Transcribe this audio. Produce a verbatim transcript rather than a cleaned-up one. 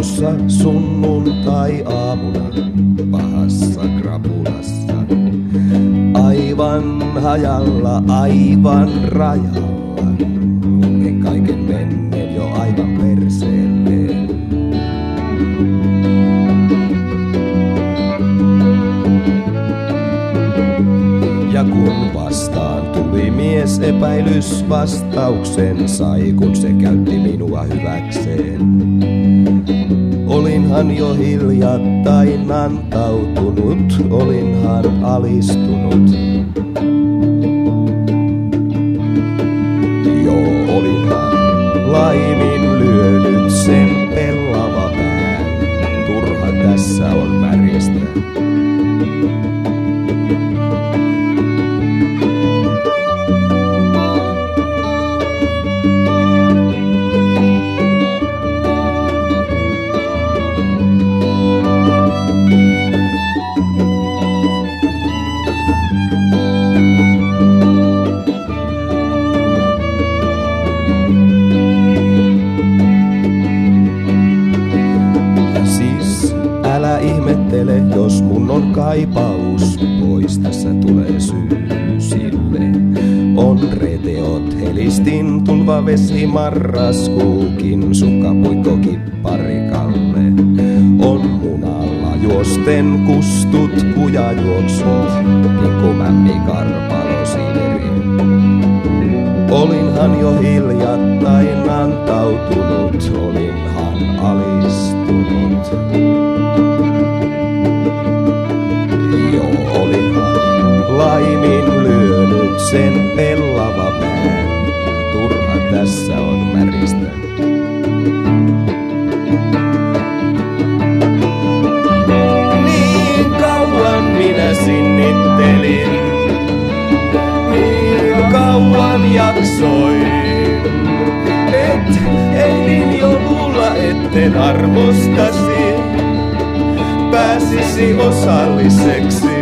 Tuossa sunnuntai-aamuna pahassa krapulassa, aivan hajalla, aivan rajalla, luken kaiken menneen jo aivan perseelleen. Ja kun vastaan tuli mies, epäilys vastauksen sai, kun se käytti minua hyväkseen. Olinhan jo hiljattain antautunut, olinhan alistunut. Joo, olinhan laiminlyönyt sen pellava pään. Turha tässä on märistä. Älä ihmettele, jos mun on kaipaus, pois tässä tulee syy sille. On reteot, helistin, tulva, vesi, marraskuukin, sukkapuikko, kipparikalle. On munalla juosten kustut, kujajuoksut, pikkumämmi, karpalo, sideri. Olinhan jo hiljattain antautunut, olinhan alistunut. Joo, olinhan laiminlyönyt sen pellava pään. Turha tässä on märistä. Niin kauan minä sinnittelin, niin kauan jaksoin, et ehdin jo luulla, etten armostasi pääsisi osalliseksi.